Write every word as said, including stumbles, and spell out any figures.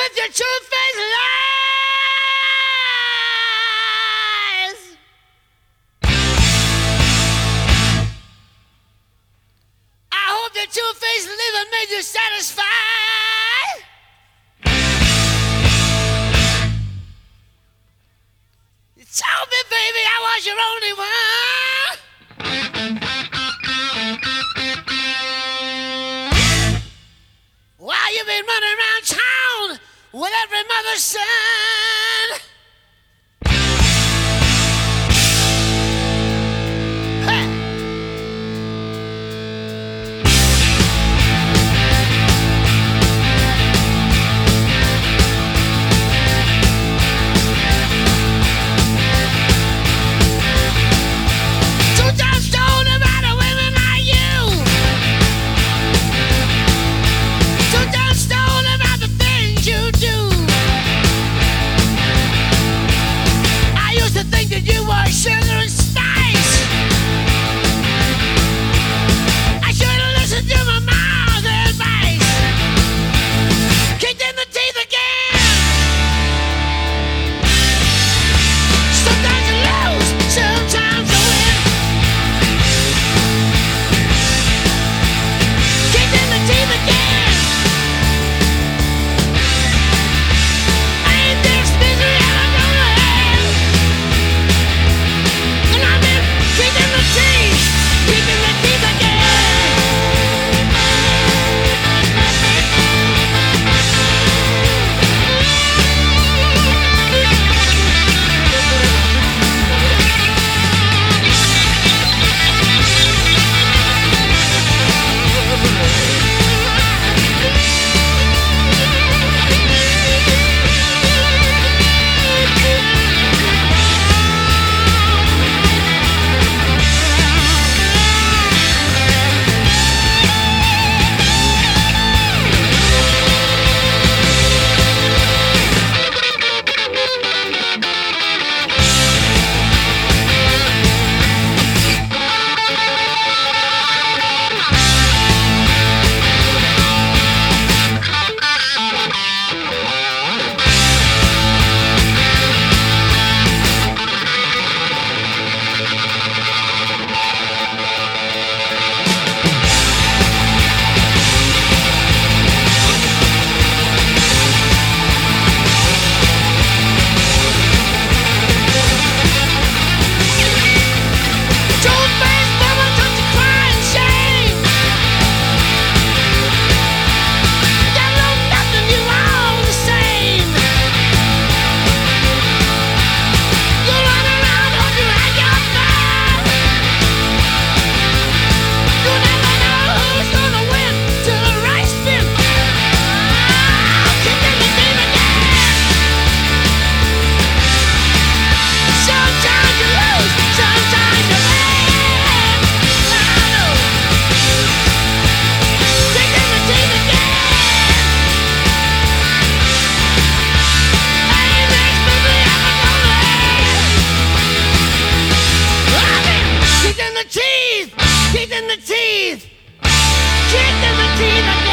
with your two-faced lies. I hope the two-faced living made you satisfied. You told me, baby, I was your only one. While you've been running around town with every mother's son. Teeth in the teeth, kick in the teeth.